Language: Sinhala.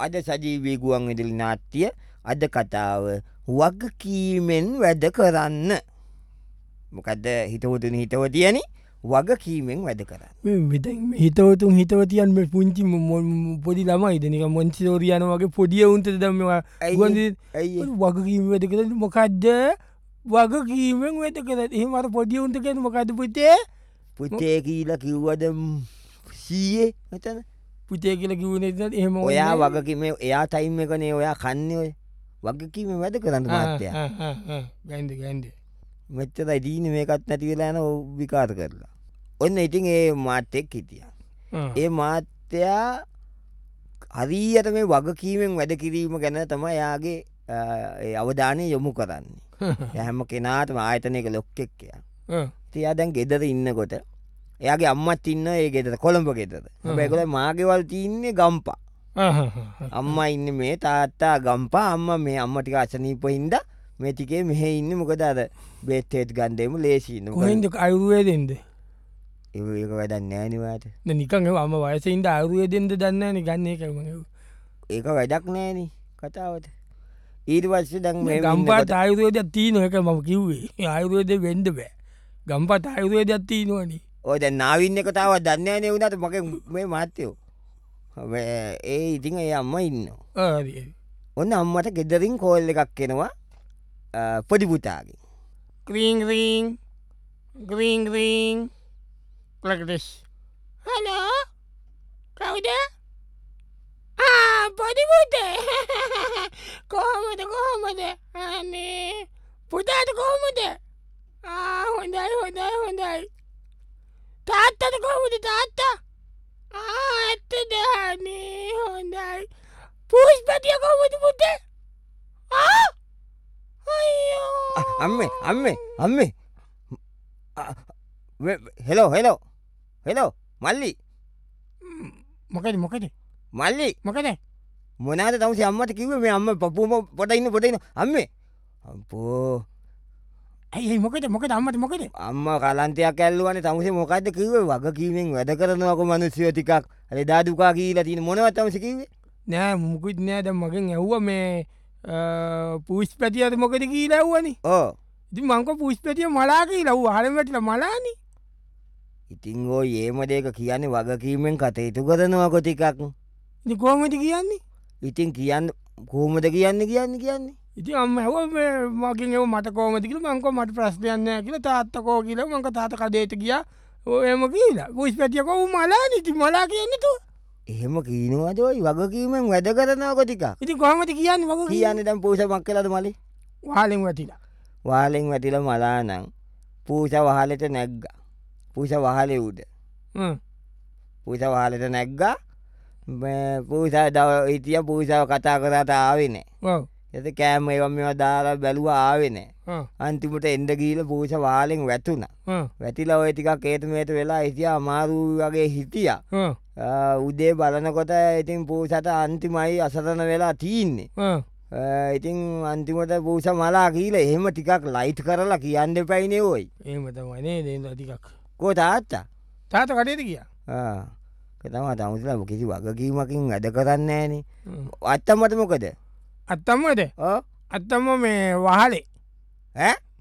අද සජීවී ගුවන් විදුලි නාට්‍ය අද කතාව වගකීමෙන් වැඩ කරන්න. මොකද හිතවතුනි හිතවතියනි වගකීමෙන් වැඩ කරන්න. හිතවතුන් හිතවතියන් මේ පුංචි පොඩි ළමයි දෙනික මොන්සිලෝරියන වගේ පොඩිය උන්ට දම්මවා වගකීම වැඩ කරන්න මොකක්ද වගකීමෙන් වැඩ කරන්න එහෙමට පොඩිය උන්ට කියන මොකද පුතේ පුතේ කියලා කිව්වද සීයේ මෙතන පුතේ කියලා කිව්වේ එහෙම ඔයා වගකීම එයා ටයිම් එකනේ ඔයා කන්නේ ඔය වගකීම වැඩ කරන්න මහත්තයා ගැන්ද මෙච්චරයි දීනේ මේකත් නැති වෙලා යන විකාර කරලා ඔන්න ඉතින් ඒ මාත්‍යෙක් හිටියා ඒ මාත්‍යා හරියට මේ වගකීමෙන් වැඩ කිරීම ගැන තමයි එයාගේ අවධානය යොමු කරන්නේ හැම කෙනාටම ආයතනයක ලොක්කෙක් එයා එයා දැන් ගෙදර ඉන්නකොට එයාගේ අම්මත් ඉන්න ඒ ගෙදර කොළඹ ගෙදර හැබැයි ඒගොල්ලෝ මාගෙවල් තින්නේ ගම්පා අම්මා ඉන්නේ මේ තාත්තා ගම්පා අම්මා මේ අම්මා ටික අසනීප හින්දා මේ ටිකේ මෙහෙ ඉන්නේ මොකද අර බේත් හේත් ගන්න දෙමු ලේසි ඉන්න කොහෙන්ද ආයුර්වේදෙන්ද ඒක වැඩක් නෑ නේ වාට නිකන් ඒ අම්මා වයසේ ඉඳ ආයුර්වේදෙන්ද දන්නේ නෑනේ ගන්න එකයි මම ඒක වැඩක් නෑ නේ කතාවට ඊට පස්සේ දැන් මේ ගම්පාට ආයුර්වේදයක් තියෙනවා ඒක මම කිව්වේ ආයුර්වේදෙ වෙන්න බෑ ගම්පාට ආයුර්වේදයක් තියෙනවනේ ඔය දැන් නාවින් එක තාවත් දන්නේ නෑනේ උනාට මගේ මේ මහත්තයෝ ඒ ඉතින් ඒ අම්මා ඉන්නවා ඔන්න අම්මට ගෙදරින් කෝල් එකක් එනවා පොඩි පුතාගේ ක්‍රීන් ක්‍රීන් ක්‍රීන් ක්‍රීන් like this hello කවුද පොඩි පුතේ කොහොමද අනේ පුතාට කොහොමද හොඳයි තාත්තට කොහොමද තාත්තා ඇත්තද අනේ හොඳයි පුෂ්පතිය කොහොමද පුතේ අම්මේ හෙලෝ මල්ලි මොකද මල්ලි මොකද මොනාද තමුසේ අම්මට කිව්වේ මේ අම්ම පපුවම පොට ඉන්න අම්මේ අම්පෝ ඇයි මොකද අම්මට මොකද අම්මා කලන්තයක් ඇල්ලුවානේ තමුසේ මොකද්ද කිව්වේ වගකීමෙන් වැඩ කරනවාකෝ මිනිස්සුયો ටිකක් අර එදා දුකා කියලා තියෙන මොනවද තමුසේ කිව්වේ නෑ මුකුත් නෑ දැන් මගෙන් ඇහුවා මේ පුෂ්පතියට මොකද කියලා ඇහුවනේ ඔව් ඉතින් මං කෝ පුෂ්පතිය මලා කියලා ඌ අහලම වැටිලා මලානේ ඉතින් ඔය ඒම දෙක කියන්නේ වගකීමෙන් කටයුතු කරනවාකෝ ටිකක් ඉතින් කොහොමද කියන්නේ ඉතින් කියන්න කොහොමද කියන්නේ ඉතින් අම්ම ඇහුවා මේ මගෙන් ඒව මට කොහොමද කියලා මං කෝ මට ප්‍රශ්නයක් නෑ කියලා තාත්තා කෝ කියලා මං කෝ තාත්තා කඩේට ගියා ඔය එම කියලා පුෂ්පතිය කෝ ඌ මලානේ ඉතින් මලා කියන්නේ තෝ එහෙම කියනවාද ඔය වගකීමෙන් වැඩ කරනවාකෝ ටිකක් ඉතින් කොහොමද කියන්නේ වගකීම කියන්නේ දැන් පූසා මක් කළාද මලේ වහලෙන් වැටිලා මලා නම් පූසා වහලෙට නැග්ගා පූසා වහලේ උඩ පූසා වහලෙට නැග්ගා පූසා හිටියා පූසාව කතා කරාට ආවේ නෑ එත කෑම ඒවා මේවා දාලා බැලුවා ආවේ නෑ අන්තිමට එන්න ගිහලා පූසා වහලෙන් වැටුණා වැටිලා ඔය ටිකක් ඒත මේත වෙලා හිටියා අමාරු වගේ හිටියා උදේ බලනකොට ඉතින් පූසට අන්තිමයි අසරණ වෙලා තින්නේ ඉතින් අන්තිමට පූසා මලා කියලා එහෙම ටිකක් ලයිට් කරලා කියන්න එපයිනේ ඔයි එහෙම තමයි නේද ටිකක් කෝ තාත්තා කඩේට ගියා තමයි තමුසලා කිසි වගකීමකින් වැඩ කරන්නේ නෑනේ අත්තම්මට මොකද අත්තම්මද අත්තම්ම මේ වහලේ